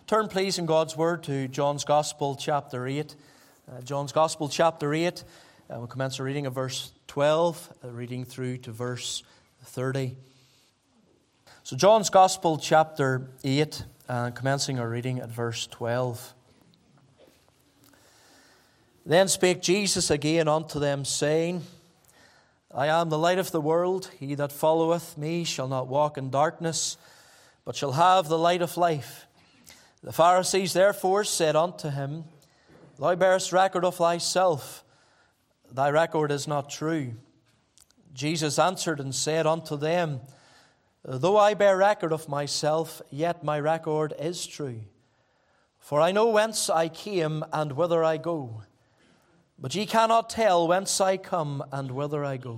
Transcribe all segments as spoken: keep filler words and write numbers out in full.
Turn please in God's Word to John's Gospel chapter eight. Uh, John's Gospel chapter eight. Uh, we'll commence a reading of verse twelve, uh, reading through to verse thirty. So John's Gospel chapter eight, uh, commencing our reading at verse twelve. Then spake Jesus again unto them, saying, I am the light of the world. He that followeth me shall not walk in darkness, but shall have the light of life. The Pharisees therefore said unto him, Thou bearest record of thyself, thy record is not true. Jesus answered and said unto them, Though I bear record of myself, yet my record is true. For I know whence I came and whither I go. But ye cannot tell whence I come and whither I go.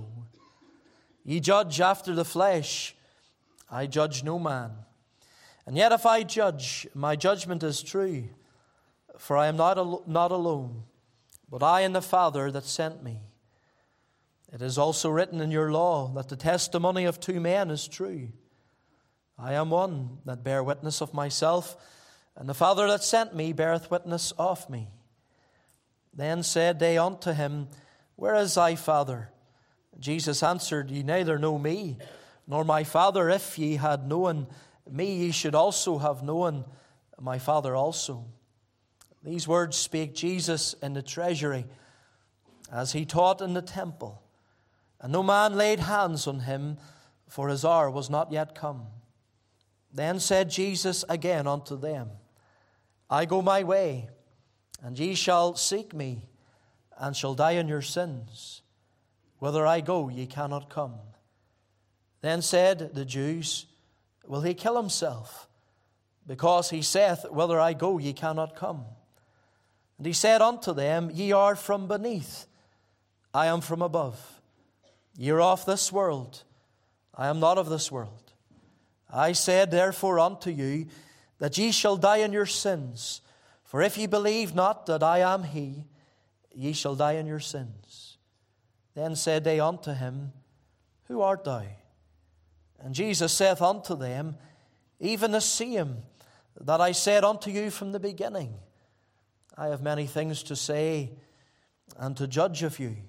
Ye judge after the flesh, I judge no man. And yet if I judge, my judgment is true. For I am not, al- not alone, but I and the Father that sent me. It is also written in your law that the testimony of two men is true. I am one that bear witness of myself, and the Father that sent me beareth witness of me. Then said they unto him, Where is thy Father? Jesus answered, Ye neither know me, nor my Father. If ye had known me, ye should also have known my Father also. These words spake Jesus in the treasury, as he taught in the temple. And no man laid hands on him, for his hour was not yet come. Then said Jesus again unto them, I go my way, and ye shall seek me, and shall die in your sins. Whither I go, ye cannot come. Then said the Jews, Will he kill himself? Because he saith, Whither I go, ye cannot come. And he said unto them, Ye are from beneath, I am from above. Ye are of this world, I am not of this world. I said therefore unto you, that ye shall die in your sins. For if ye believe not that I am he, ye shall die in your sins. Then said they unto him, Who art thou? And Jesus saith unto them, Even the same that I said unto you from the beginning. I have many things to say and to judge of you,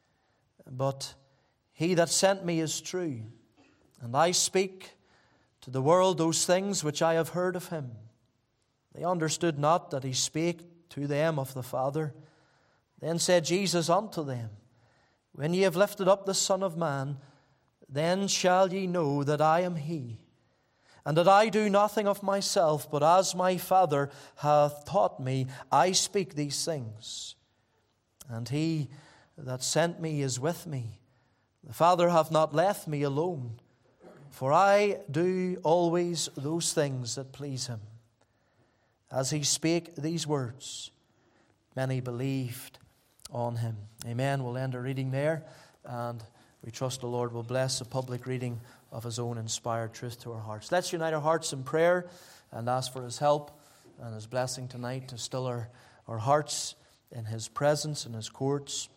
but he that sent me is true, and I speak to the world those things which I have heard of him. They understood not that he spake to them of the Father. Then said Jesus unto them, When ye have lifted up the Son of Man, then shall ye know that I am he, and that I do nothing of myself, but as my Father hath taught me, I speak these things. And he that sent me is with me. The Father hath not left me alone, for I do always those things that please him. As he spake these words, many believed on him. Amen. We'll end our reading there, and we trust the Lord will bless the public reading of his own inspired truth to our hearts. Let's unite our hearts in prayer and ask for his help and his blessing tonight to still our, our hearts in his presence, in his courts,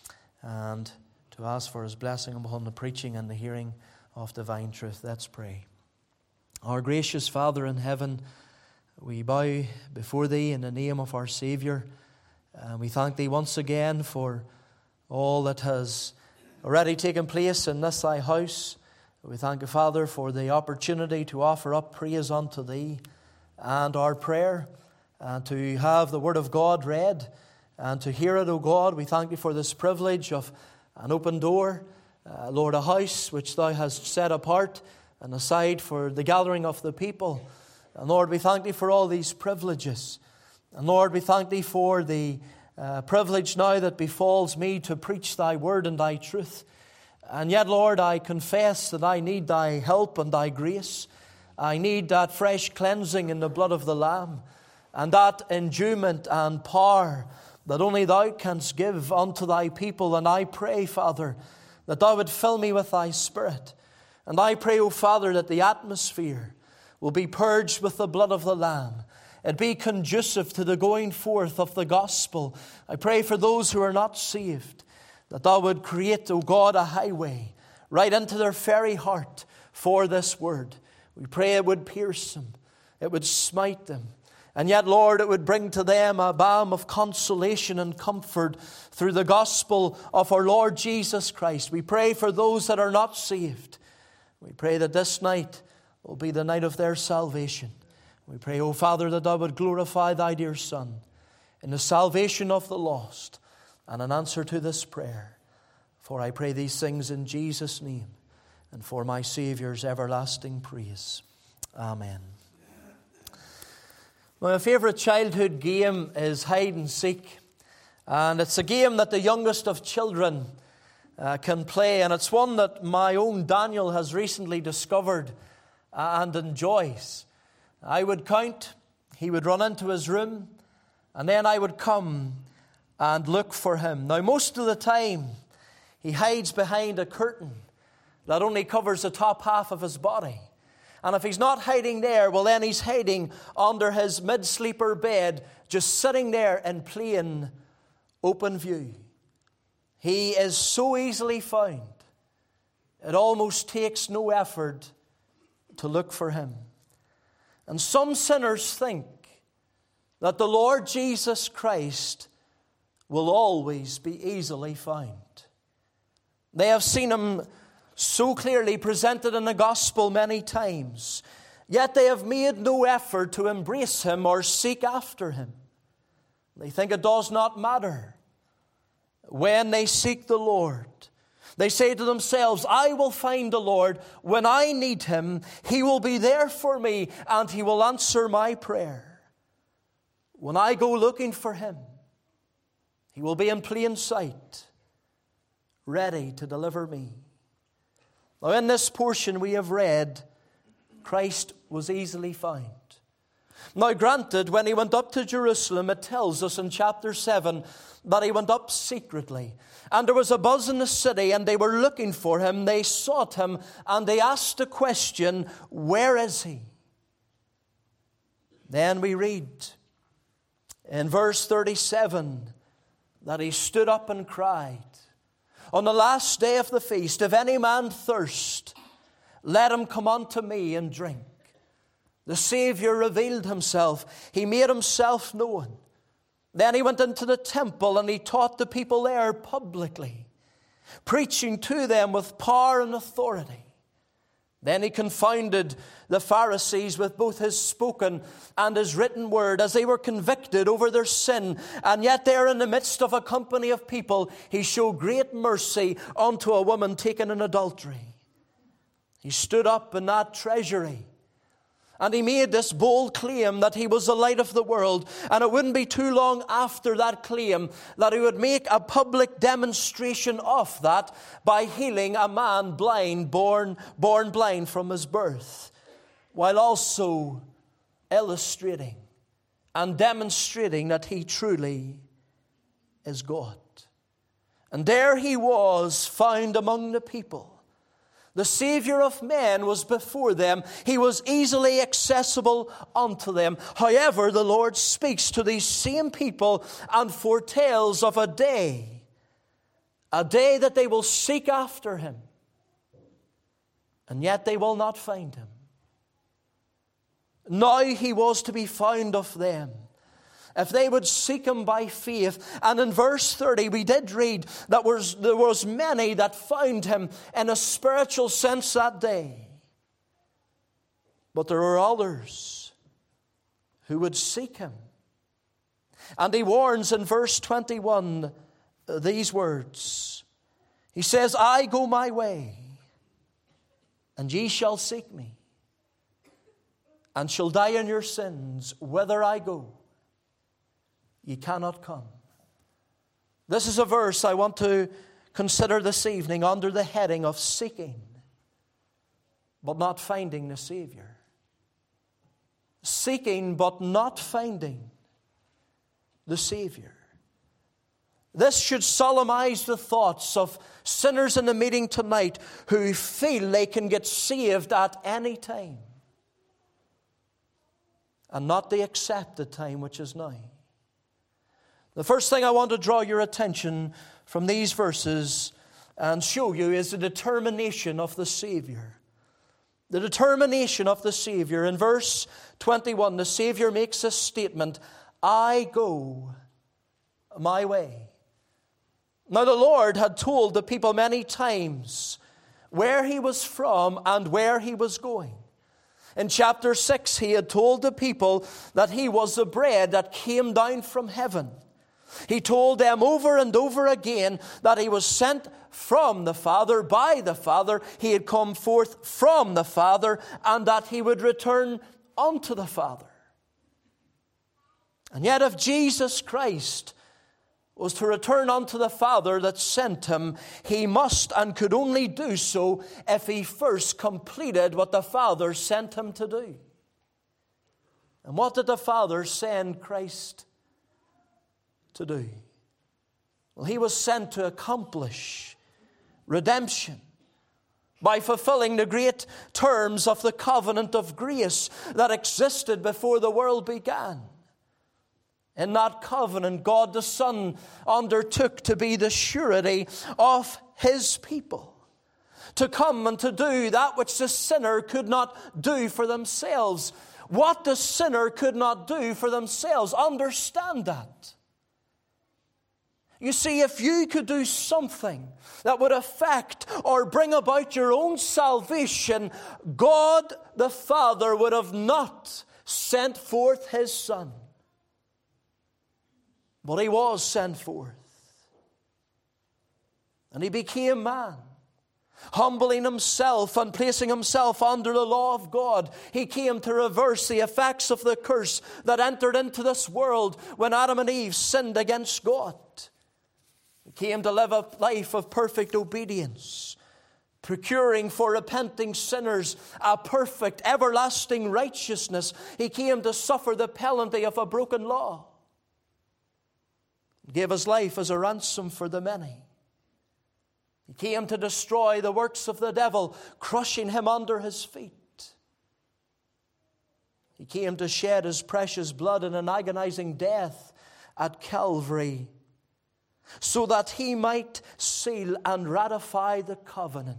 and to ask for his blessing upon the preaching and the hearing of divine truth. Let's pray. Our gracious Father in heaven, we bow before thee in the name of our Savior, and we thank thee once again for all that has already taken place in this thy house. We thank you, Father, for the opportunity to offer up praise unto thee and our prayer, and to have the word of God read and to hear it, O God. We thank you for this privilege of an open door, uh, Lord, a house which thou hast set apart and aside for the gathering of the people. And Lord, we thank thee for all these privileges. And Lord, we thank thee for the uh, privilege now that befalls me to preach thy word and thy truth. And yet, Lord, I confess that I need thy help and thy grace. I need that fresh cleansing in the blood of the Lamb, and that endowment and power that only thou canst give unto thy people. And I pray, Father, that thou would fill me with thy Spirit. And I pray, O Father, that the atmosphere will be purged with the blood of the Lamb. It be conducive to the going forth of the gospel. I pray for those who are not saved, that thou would create, O God, a highway right into their very heart for this word. We pray it would pierce them, it would smite them, And yet, Lord, it would bring to them a balm of consolation and comfort through the gospel of our Lord Jesus Christ. We pray for those that are not saved. We pray that this night will be the night of their salvation. We pray, O Father, that Thou would glorify Thy dear Son in the salvation of the lost. And in answer to this prayer, for I pray these things in Jesus' name and for my Saviour's everlasting praise. Amen. My favourite childhood game is hide and seek. And it's a game that the youngest of children uh, can play. And it's one that my own Daniel has recently discovered and enjoys. I would count, he would run into his room, and then I would come and look for him. Now, most of the time, he hides behind a curtain that only covers the top half of his body. And if he's not hiding there, well, then he's hiding under his mid-sleeper bed, just sitting there in plain open view. He is so easily found, it almost takes no effort to look for him. And some sinners think that the Lord Jesus Christ will always be easily found. They have seen him so clearly presented in the gospel many times, yet they have made no effort to embrace him or seek after him. They think it does not matter when they seek the Lord. They say to themselves, I will find the Lord when I need him. He will be there for me and he will answer my prayer. When I go looking for him, he will be in plain sight, ready to deliver me. Now, in this portion we have read, Christ was easily found. Now, granted, when he went up to Jerusalem, it tells us in chapter seven that he went up secretly. And there was a buzz in the city, and they were looking for him. They sought him, and they asked the question, where is he? Then we read in verse thirty-seven that he stood up and cried, on the last day of the feast, if any man thirst, let him come unto me and drink. The Savior revealed himself. He made himself known. Then he went into the temple and he taught the people there publicly, preaching to them with power and authority. Then he confounded the Pharisees with both his spoken and his written word as they were convicted over their sin. And yet there in the midst of a company of people, he showed great mercy unto a woman taken in adultery. He stood up in that treasury and he made this bold claim that he was the light of the world. And it wouldn't be too long after that claim that he would make a public demonstration of that by healing a man blind, born, born blind from his birth, while also illustrating and demonstrating that he truly is God. And there he was found among the people. The Savior of men was before them. He was easily accessible unto them. However, the Lord speaks to these same people and foretells of a day, a day that they will seek after him, and yet they will not find him. Now he was to be found of them, if they would seek him by faith. And in verse thirty, we did read that was, there was many that found him in a spiritual sense that day. But there were others who would seek him. And he warns in verse twenty-one these words. He says, I go my way, and ye shall seek me, and shall die in your sins. Whither I go, ye cannot come. This is a verse I want to consider this evening under the heading of seeking, but not finding the Savior. Seeking, but not finding the Savior. This should solemnize the thoughts of sinners in the meeting tonight who feel they can get saved at any time, and not the accepted time, which is now. The first thing I want to draw your attention from these verses and show you is the determination of the Savior. The determination of the Savior. In verse twenty-one, the Savior makes a statement, I go my way. Now the Lord had told the people many times where He was from and where He was going. In chapter six, He had told the people that He was the bread that came down from heaven. He told them over and over again that He was sent from the Father, by the Father. He had come forth from the Father, and that He would return unto the Father. And yet if Jesus Christ was to return unto the Father that sent Him, He must and could only do so if He first completed what the Father sent Him to do. And what did the Father send Christ to do? Well, He was sent to accomplish redemption by fulfilling the great terms of the covenant of grace that existed before the world began. In that covenant, God the Son undertook to be the surety of His people, to come and to do that which the sinner could not do for themselves. What the sinner could not do for themselves. Understand that. You see, if you could do something that would affect or bring about your own salvation, God the Father would have not sent forth His Son. But He was sent forth. And He became man, humbling Himself and placing Himself under the law of God. He came to reverse the effects of the curse that entered into this world when Adam and Eve sinned against God. He came to live a life of perfect obedience, procuring for repenting sinners a perfect, everlasting righteousness. He came to suffer the penalty of a broken law. He gave His life as a ransom for the many. He came to destroy the works of the devil, crushing him under His feet. He came to shed His precious blood in an agonizing death at Calvary, so that He might seal and ratify the covenant.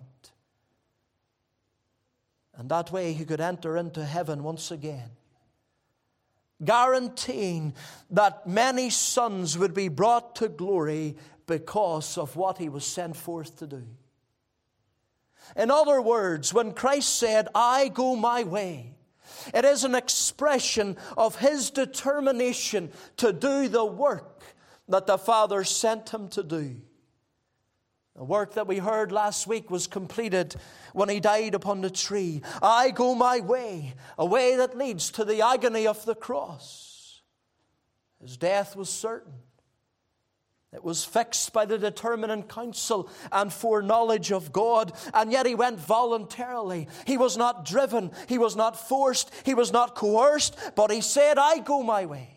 And that way He could enter into heaven once again, guaranteeing that many sons would be brought to glory because of what He was sent forth to do. In other words, when Christ said, I go my way, it is an expression of His determination to do the work that the Father sent Him to do. The work that we heard last week was completed when He died upon the tree. I go my way, a way that leads to the agony of the cross. His death was certain. It was fixed by the determining counsel and foreknowledge of God, and yet He went voluntarily. He was not driven, He was not forced, He was not coerced, but He said, I go my way.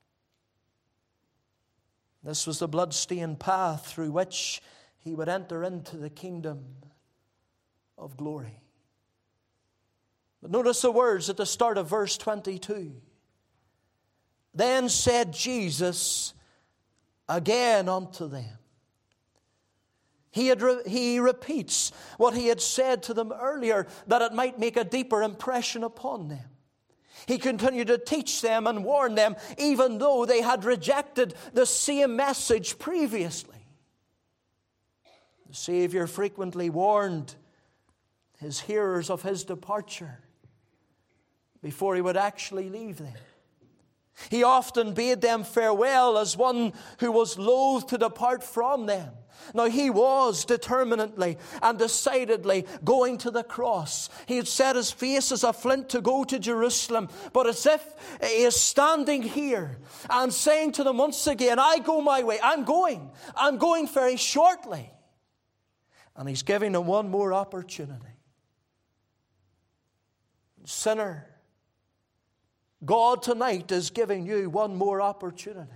This was the blood-stained path through which He would enter into the kingdom of glory. But notice the words at the start of verse twenty-two. Then said Jesus again unto them. He, had re- he repeats what He had said to them earlier, that it might make a deeper impression upon them. He continued to teach them and warn them, even though they had rejected the same message previously. The Savior frequently warned His hearers of His departure before He would actually leave them. He often bade them farewell as one who was loath to depart from them. Now, He was determinedly and decidedly going to the cross. He had set His face as a flint to go to Jerusalem. But as if He is standing here and saying to them once again, I go my way. I'm going. I'm going very shortly. And He's giving them one more opportunity. Sinner, God tonight is giving you one more opportunity.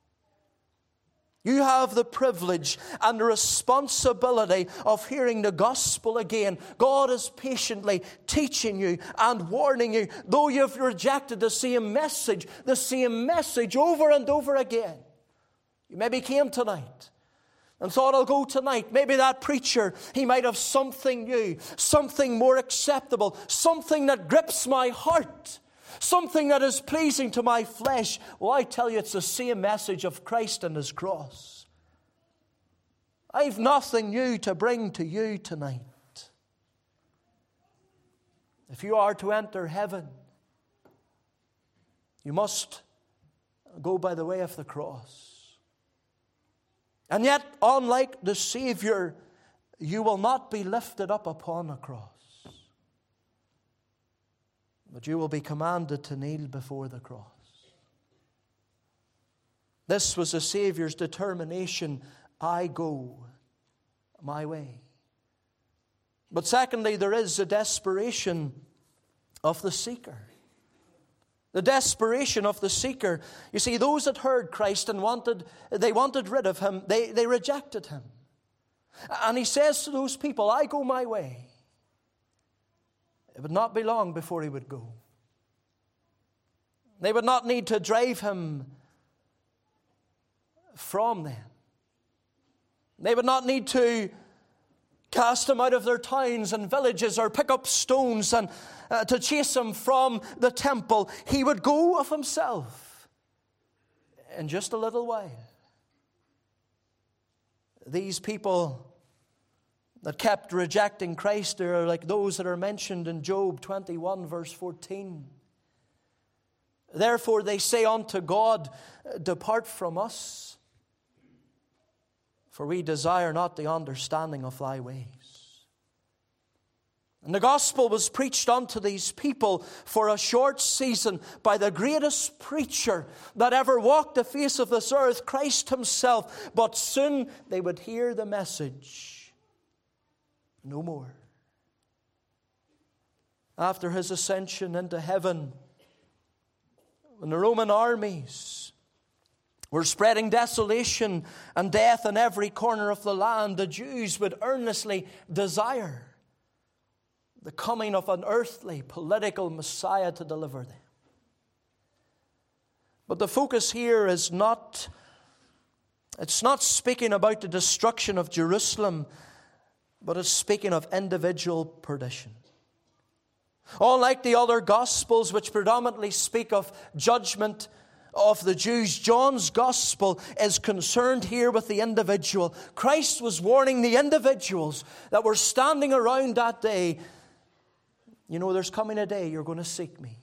You have the privilege and the responsibility of hearing the gospel again. God is patiently teaching you and warning you, though you've rejected the same message, the same message over and over again. You maybe came tonight and thought, I'll go tonight. Maybe that preacher, he might have something new, something more acceptable, something that grips my heart, something that is pleasing to my flesh. Well, I tell you, it's the same message of Christ and His cross. I've nothing new to bring to you tonight. If you are to enter heaven, you must go by the way of the cross. And yet, unlike the Savior, you will not be lifted up upon a cross, but you will be commanded to kneel before the cross. This was the Savior's determination: I go my way. But secondly, there is the desperation of the seeker. The desperation of the seeker. You see, those that heard Christ and wanted, they wanted rid of Him, they, they rejected Him. And He says to those people, I go my way. It would not be long before He would go. They would not need to drive Him from them. They would not need to cast Him out of their towns and villages, or pick up stones and uh, to chase Him from the temple. He would go of Himself in just a little while. These people that kept rejecting Christ are like those that are mentioned in Job twenty-one, verse fourteen. Therefore they say unto God, depart from us, for we desire not the understanding of thy ways. And the gospel was preached unto these people for a short season by the greatest preacher that ever walked the face of this earth, Christ Himself. But soon they would hear the message no more. After His ascension into heaven, when the Roman armies were spreading desolation and death in every corner of the land, the Jews would earnestly desire the coming of an earthly political Messiah to deliver them. But the focus here is not, it's not speaking about the destruction of Jerusalem, but it's speaking of individual perdition. Unlike the other Gospels, which predominantly speak of judgment of the Jews, John's Gospel is concerned here with the individual. Christ was warning the individuals that were standing around that day, you know, there's coming a day you're going to seek me.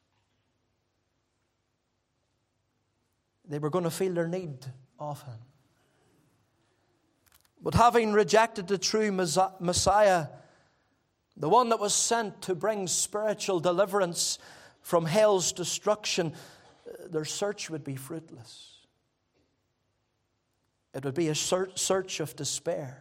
They were going to feel their need of Him. But having rejected the true Messiah, the one that was sent to bring spiritual deliverance from hell's destruction, their search would be fruitless. It would be a search of despair.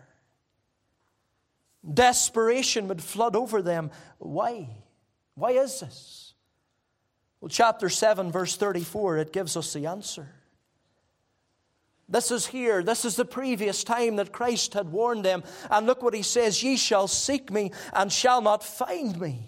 Desperation would flood over them. Why? Why is this? Well, chapter seven, verse thirty-four, it gives us the answer. This is here. This is the previous time that Christ had warned them. And look what He says, ye shall seek me and shall not find me.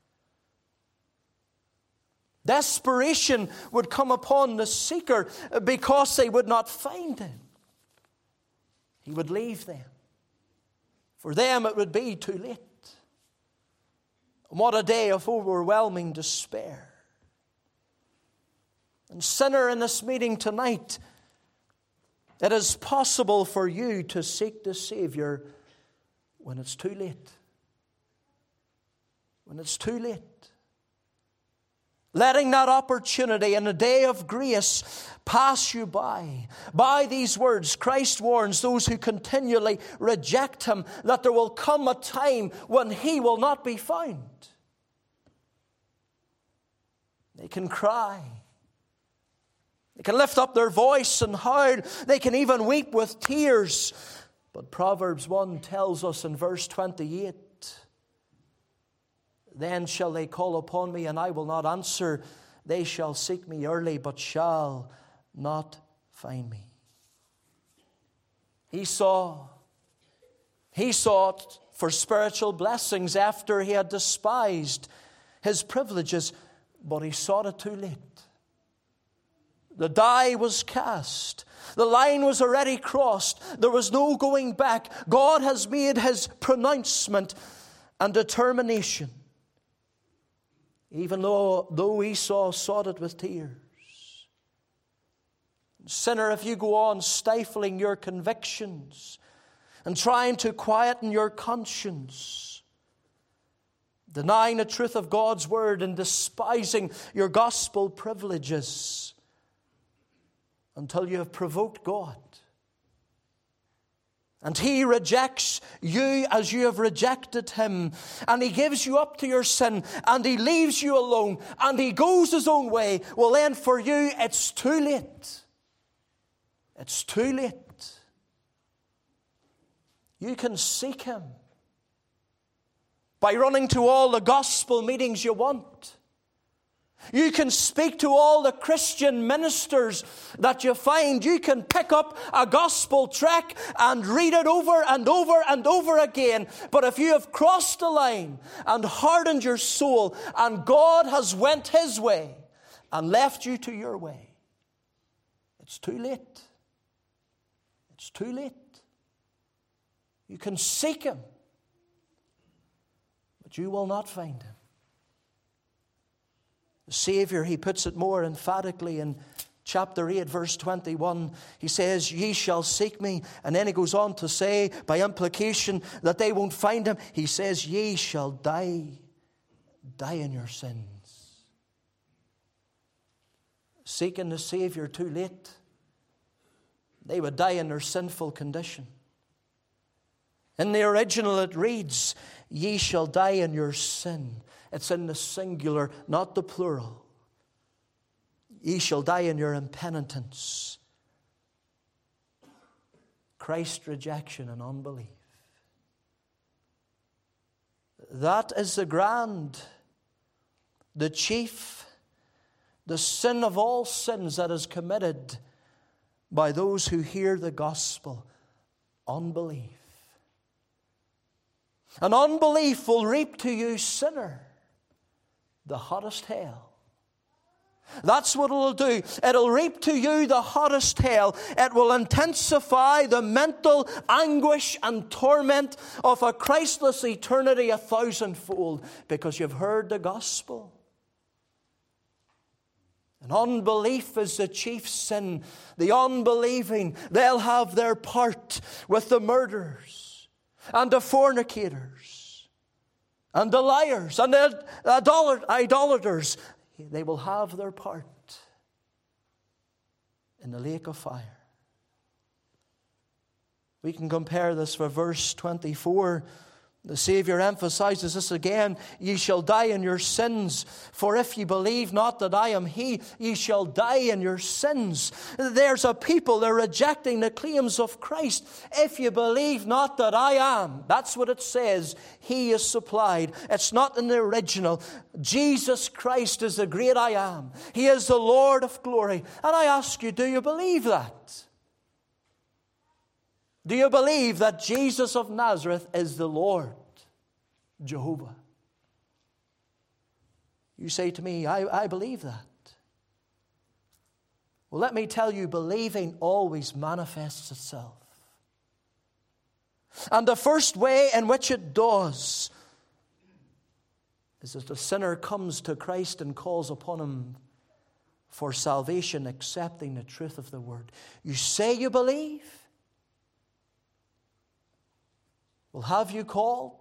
Desperation would come upon the seeker because they would not find Him. He would leave them. For them it would be too late. And what a day of overwhelming despair. And sinner, in this meeting tonight, it is possible for you to seek the Savior when it's too late. When it's too late. Letting that opportunity in a day of grace pass you by. By these words, Christ warns those who continually reject Him that there will come a time when He will not be found. They can cry. They can lift up their voice and howl. They can even weep with tears. But Proverbs one tells us in verse twenty-eight, then shall they call upon me, and I will not answer. They shall seek me early, but shall not find me. He saw, he sought for spiritual blessings after he had despised his privileges, but he sought it too late. The die was cast. The line was already crossed. There was no going back. God has made his pronouncement and determination. Even though, though Esau sought it with tears. Sinner, if you go on stifling your convictions and trying to quieten your conscience, denying the truth of God's word and despising your gospel privileges until you have provoked God, and he rejects you as you have rejected him, and he gives you up to your sin, and he leaves you alone, and he goes his own way, well then for you it's too late. It's too late. You can seek him by running to all the gospel meetings you want. You can speak to all the Christian ministers that you find. You can pick up a gospel tract and read it over and over and over again. But if you have crossed the line and hardened your soul, and God has went his way and left you to your way, it's too late. It's too late. You can seek him, but you will not find him. The Savior, he puts it more emphatically in chapter eight, verse twenty-one. He says, ye shall seek me. And then he goes on to say, by implication, that they won't find him. He says, ye shall die, die in your sins. Seeking the Savior too late, they would die in their sinful condition. In the original it reads, ye shall die in your sin. It's in the singular, not the plural. Ye shall die in your impenitence. Christ's rejection and unbelief. That is the grand, the chief, the sin of all sins that is committed by those who hear the gospel. Unbelief. And unbelief will reap to you, sinner, the hottest hell. That's what it'll do. It'll reap to you the hottest hell. It will intensify the mental anguish and torment of a Christless eternity a thousandfold, because you've heard the gospel. And unbelief is the chief sin. The unbelieving, they'll have their part with the murderers and the fornicators and the liars and the idolaters. They will have their part in the lake of fire. We can compare this for verse twenty-four. The Savior emphasizes this again. Ye shall die in your sins, for if ye believe not that I am He, ye shall die in your sins. There's a people, they're rejecting the claims of Christ. If you believe not that I am, that's what it says. He is supplied. It's not in the original. Jesus Christ is the great I am. He is the Lord of glory. And I ask you, do you believe that? Do you believe that Jesus of Nazareth is the Lord, Jehovah? You say to me, I, I believe that. Well, let me tell you, believing always manifests itself. And the first way in which it does is that the sinner comes to Christ and calls upon Him for salvation, accepting the truth of the Word. You say you believe? Well, have you called?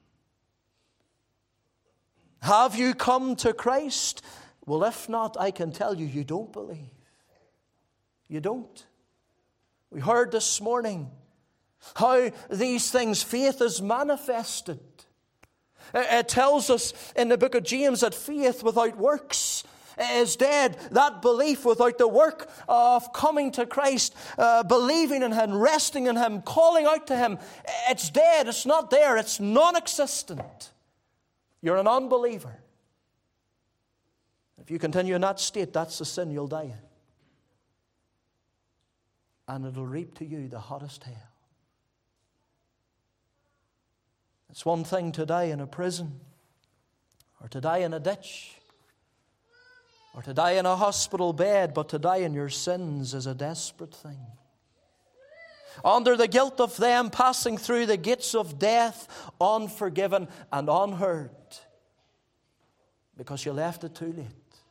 Have you come to Christ? Well, if not, I can tell you, you don't believe. You don't. We heard this morning how these things, faith is manifested. It tells us in the book of James that faith without works is dead. That belief without the work of coming to Christ, uh, believing in Him, resting in Him, calling out to Him, it's dead. It's not there. It's non-existent. You're an unbeliever. If you continue in that state, that's the sin you'll die in. And it'll reap to you the hottest hell. It's one thing to die in a prison or to die in a ditch. or to die in a hospital bed, but to die in your sins is a desperate thing. Under the guilt of them passing through the gates of death, unforgiven and unheard, because you left it too late.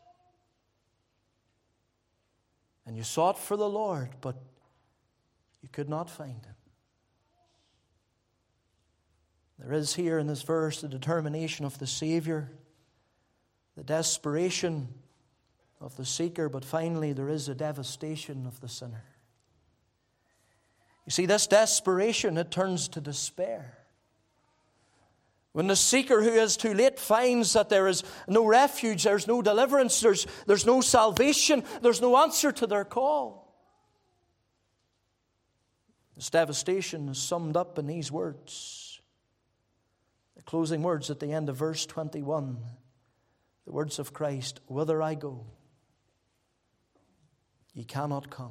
And you sought for the Lord, but you could not find Him. There is here in this verse the determination of the Savior, the desperation of the seeker, but finally there is a devastation of the sinner. You see, this desperation, it turns to despair. When the seeker who is too late finds that there is no refuge, there's no deliverance, there's, there's no salvation, there's no answer to their call. This devastation is summed up in these words. The closing words at the end of verse twenty-one. The words of Christ, "Whither I go, ye cannot come."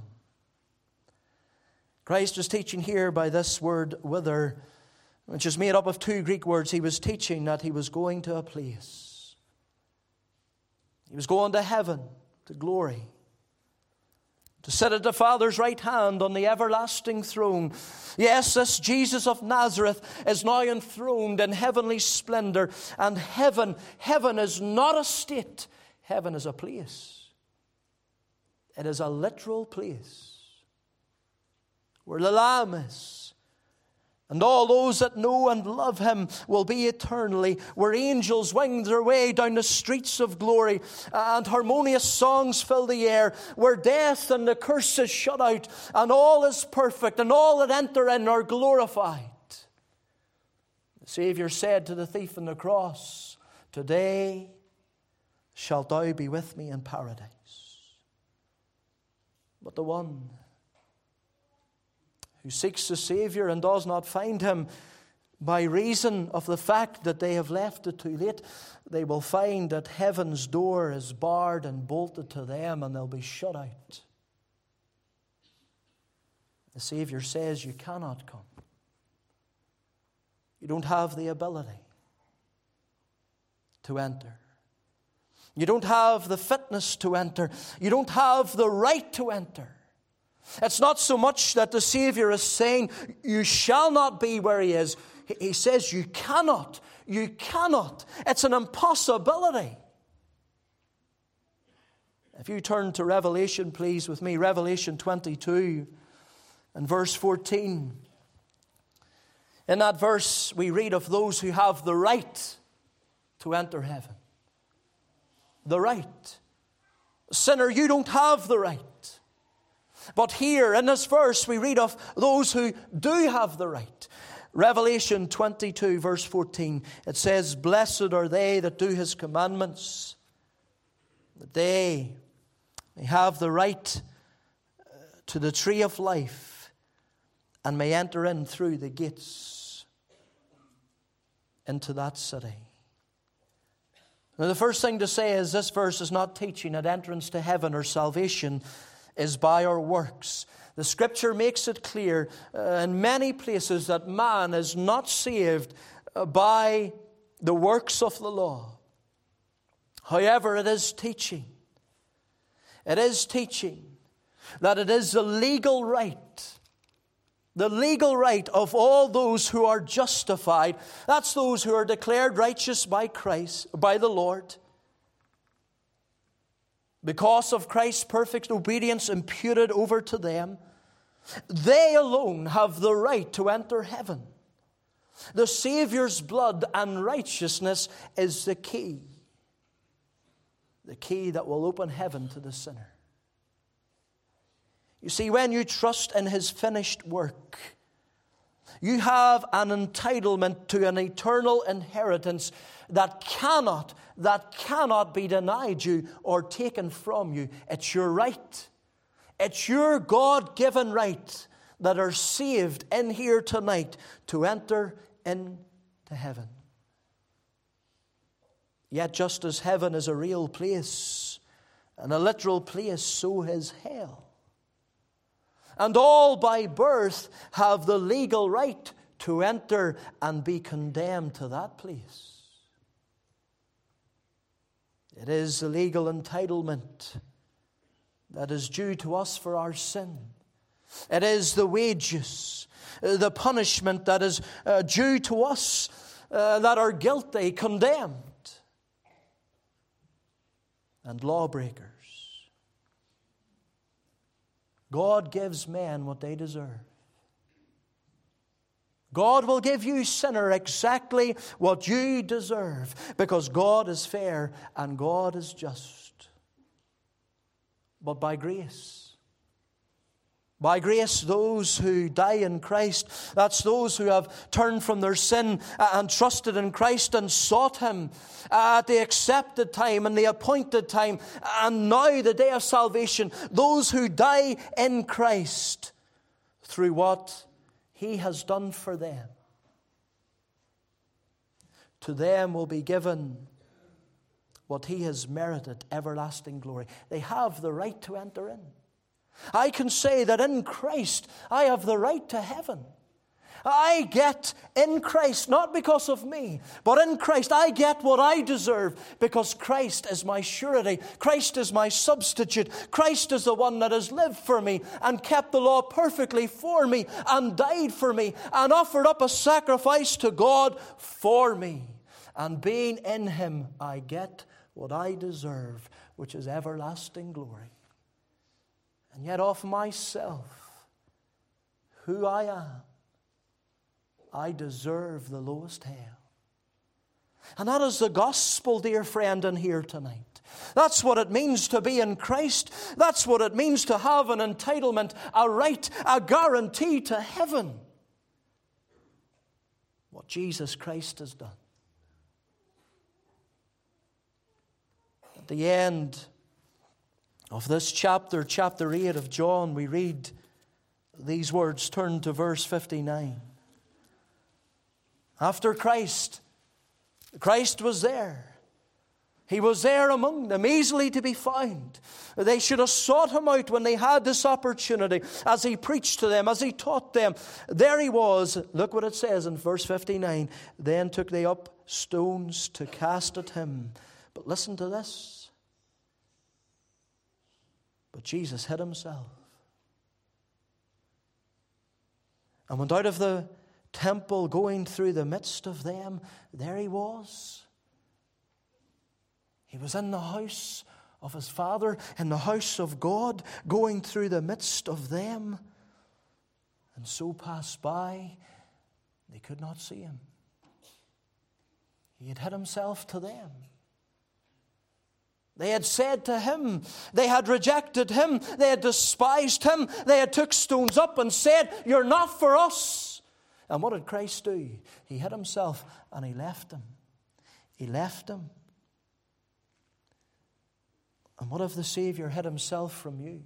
Christ was teaching here by this word, whither, which is made up of two Greek words. He was teaching that He was going to a place. He was going to heaven, to glory, to sit at the Father's right hand on the everlasting throne. Yes, this Jesus of Nazareth is now enthroned in heavenly splendor. And heaven, heaven is not a state. Heaven is a place. It is a literal place where the Lamb is. And all those that know and love Him will be eternally, where angels wing their way down the streets of glory, and harmonious songs fill the air, where death and the curse is shut out, and all is perfect, and all that enter in are glorified. The Savior said to the thief on the cross, "Today shalt thou be with me in paradise." But the one who seeks the Savior and does not find Him, by reason of the fact that they have left it too late, they will find that heaven's door is barred and bolted to them, and they'll be shut out. The Savior says, you cannot come. You don't have the ability to enter. You don't have the fitness to enter. You don't have the right to enter. It's not so much that the Savior is saying, you shall not be where He is. He says, you cannot. You cannot. It's an impossibility. If you turn to Revelation, please, with me, Revelation twenty-two and verse fourteen. In that verse, we read of those who have the right to enter heaven. The right. Sinner, you don't have the right. But here in this verse we read of those who do have the right. Revelation twenty-two verse fourteen, it says, "Blessed are they that do His commandments, that they may have the right to the tree of life and may enter in through the gates into that city." Now the first thing to say is this verse is not teaching that entrance to heaven or salvation is by our works. The Scripture makes it clear uh, in many places that man is not saved uh, by the works of the law. However, it is teaching. It is teaching that it is the legal right, the legal right of all those who are justified. That's those who are declared righteous by Christ, by the Lord, because of Christ's perfect obedience imputed over to them. They alone have the right to enter heaven. The Savior's blood and righteousness is the key. The key that will open heaven to the sinner. You see, when you trust in His finished work, you have an entitlement to an eternal inheritance that cannot, that cannot be denied you or taken from you. It's your right. It's your God-given right that are saved in here tonight to enter into heaven. Yet just as heaven is a real place and a literal place, so is hell. And all by birth have the legal right to enter and be condemned to that place. It is the legal entitlement that is due to us for our sin. It is the wages, the punishment that is uh, due to us uh, that are guilty, condemned, and lawbreakers. God gives men what they deserve. God will give you, sinner, exactly what you deserve, because God is fair and God is just. But by grace, by grace, those who die in Christ, that's those who have turned from their sin and trusted in Christ and sought Him at the accepted time and the appointed time, and now the day of salvation, those who die in Christ through what He has done for them. To them will be given what He has merited, everlasting glory. They have the right to enter in. I can say that in Christ I have the right to heaven. I get in Christ, not because of me, but in Christ I get what I deserve, because Christ is my surety. Christ is my substitute. Christ is the one that has lived for me and kept the law perfectly for me and died for me and offered up a sacrifice to God for me. And being in Him, I get what I deserve, which is everlasting glory. And yet of myself, who I am, I deserve the lowest hell. And that is the gospel, dear friend, in here tonight. That's what it means to be in Christ. That's what it means to have an entitlement, a right, a guarantee to heaven. What Jesus Christ has done. At the end of this chapter, chapter eight of John, we read these words. Turn to verse fifty-nine. After Christ, Christ was there. He was there among them, easily to be found. They should have sought Him out when they had this opportunity, as He preached to them, as He taught them. There He was. Look what it says in verse fifty-nine. Then took they up stones to cast at Him. But listen to this. But Jesus hid Himself and went out of the temple, going through the midst of them. There He was. He was in the house of His Father, in the house of God, going through the midst of them. And so passed by, they could not see Him. He had hid Himself to them. They had said to Him, they had rejected Him, they had despised Him, they had took stones up and said, "You're not for us." And what did Christ do? He hid Himself and He left them. He left them. And what if the Savior hid Himself from you?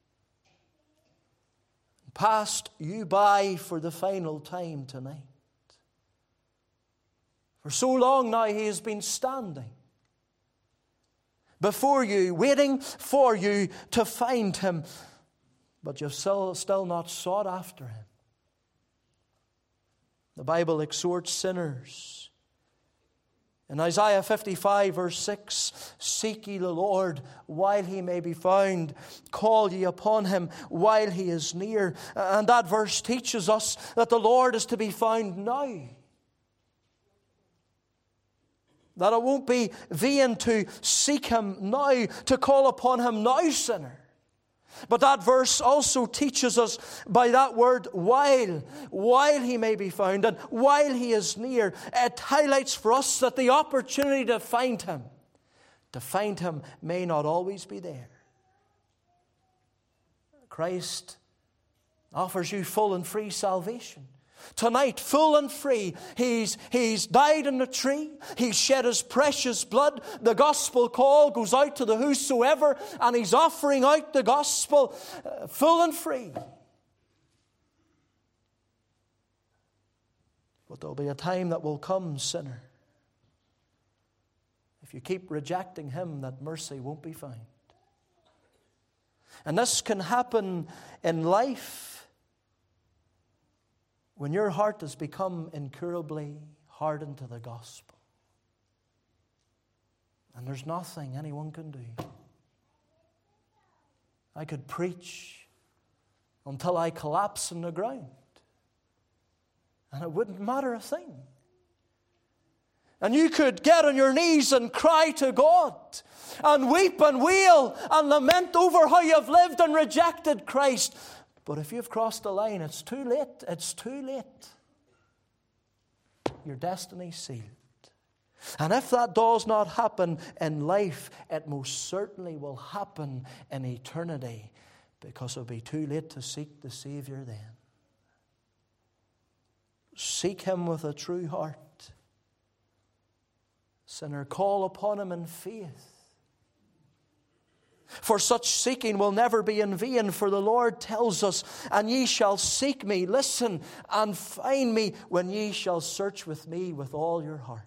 Passed you by for the final time tonight. For so long now He has been standing before you, waiting for you to find Him. But you've still, still not sought after Him. The Bible exhorts sinners. In Isaiah fifty-five, verse six, "Seek ye the Lord while He may be found. Call ye upon Him while He is near." And that verse teaches us that the Lord is to be found now. That it won't be vain to seek Him now, to call upon Him now, sinner. But that verse also teaches us by that word while, while He may be found and while He is near. It highlights for us that the opportunity to find Him, to find Him may not always be there. Christ offers you full and free salvation. Tonight, full and free, he's, he's died on the tree. He's shed His precious blood. The gospel call goes out to the whosoever, and He's offering out the gospel uh, full and free. But there'll be a time that will come, sinner, if you keep rejecting Him, that mercy won't be found. And this can happen in life when your heart has become incurably hardened to the gospel. And there's nothing anyone can do. I could preach until I collapse on the ground, and it wouldn't matter a thing. And you could get on your knees and cry to God and weep and wail and lament over how you've lived and rejected Christ. But if you've crossed the line, it's too late. It's too late. Your destiny's sealed. And if that does not happen in life, it most certainly will happen in eternity, because it'll be too late to seek the Savior then. Seek Him with a true heart. Sinner, call upon Him in faith. For such seeking will never be in vain, for the Lord tells us, and ye shall seek me, listen, and find me when ye shall search with me with all your heart.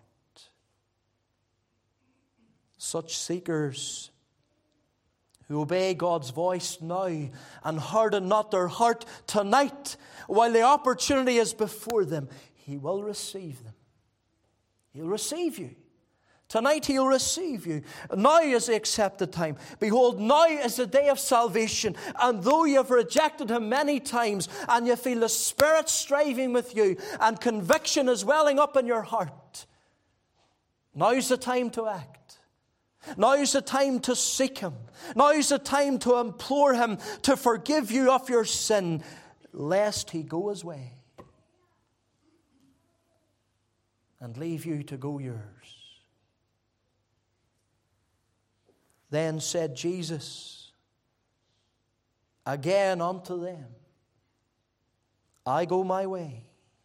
Such seekers who obey God's voice now and harden not their heart tonight while the opportunity is before them, He will receive them. He'll receive you. Tonight He'll receive you. Now is the accepted time. Behold, now is the day of salvation. And though you have rejected Him many times, and you feel the Spirit striving with you, and conviction is welling up in your heart, now is the time to act. Now is the time to seek Him. Now is the time to implore Him to forgive you of your sin, lest He go His way and leave you to go yours. Then said Jesus again unto them, I go my way,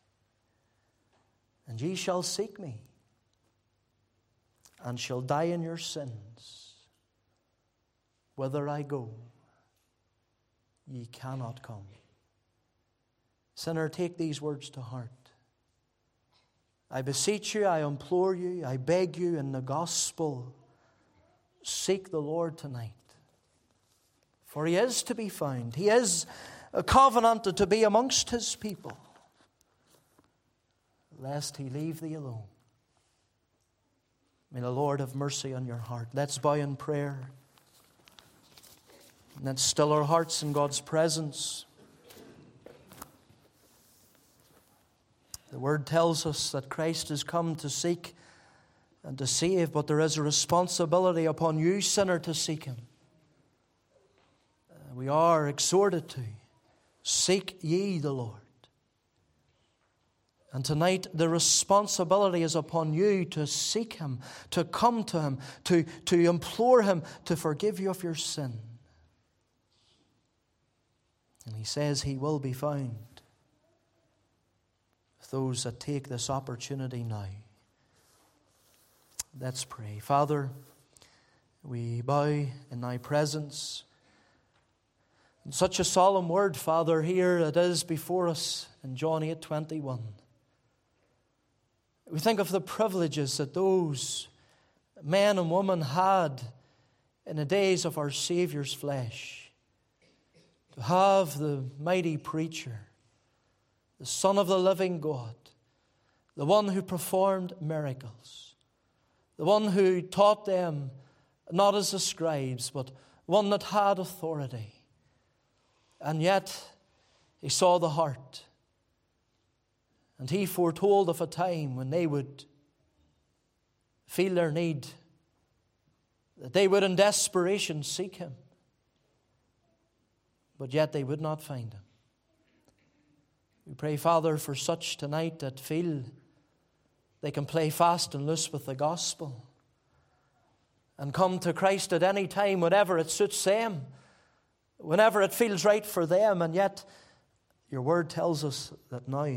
and ye shall seek me, and shall die in your sins. Whither I go, ye cannot come. Sinner, take these words to heart. I beseech you, I implore you, I beg you in the gospel, seek the Lord tonight. For He is to be found. He is covenanted to be amongst His people, lest He leave thee alone. May the Lord have mercy on your heart. Let's bow in prayer. And let's still our hearts in God's presence. The Word tells us that Christ has come to seek and to save, but there is a responsibility upon you, sinner, to seek Him. Uh, we are exhorted to seek ye the Lord. And tonight the responsibility is upon you to seek Him, to come to Him, to, to implore Him to forgive you of your sin. And He says He will be found with those that take this opportunity now. Let's pray. Father, we bow in Thy presence. In such a solemn word, Father, here it is before us in John eight twenty-one. We think of the privileges that those men and women had in the days of our Saviour's flesh. To have the mighty preacher, the Son of the living God, the one who performed miracles, the one who taught them not as the scribes, but one that had authority. And yet He saw the heart. And He foretold of a time when they would feel their need, that they would in desperation seek Him, but yet they would not find Him. We pray, Father, for such tonight that feel they can play fast and loose with the gospel and come to Christ at any time, whenever it suits them, whenever it feels right for them, and yet your word tells us that now,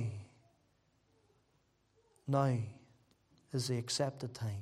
now is the accepted time.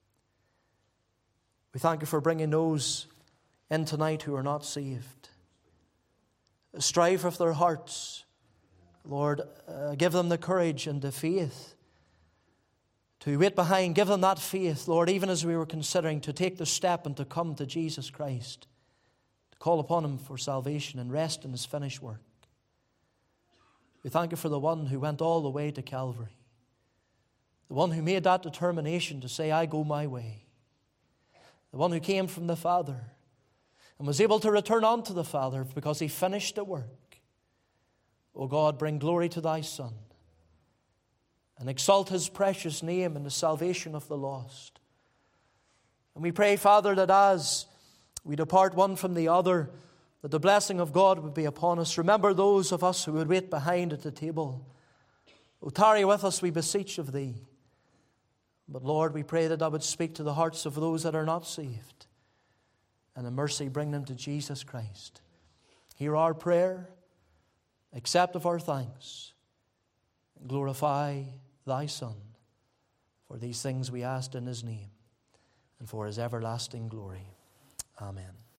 We thank You for bringing those in tonight who are not saved. Strive with their hearts. Lord, uh, give them the courage and the faith to wait behind. Give them that faith, Lord, even as we were considering to take the step and to come to Jesus Christ, to call upon Him for salvation and rest in His finished work. We thank You for the one who went all the way to Calvary, the one who made that determination to say, I go my way. the one who came from the Father and was able to return unto the Father because he finished the work. O God, bring glory to thy Son and exalt his precious name in the salvation of the lost. And we pray, Father, that as we depart one from the other, that the blessing of God would be upon us. Remember those of us who would wait behind at the table. O tarry with us, we beseech of thee. But Lord, we pray that thou would speak to the hearts of those that are not saved, and in mercy bring them to Jesus Christ. Hear our prayer, accept of our thanks, and glorify thy Son. For these things we ask in his name, and for his everlasting glory. Amen.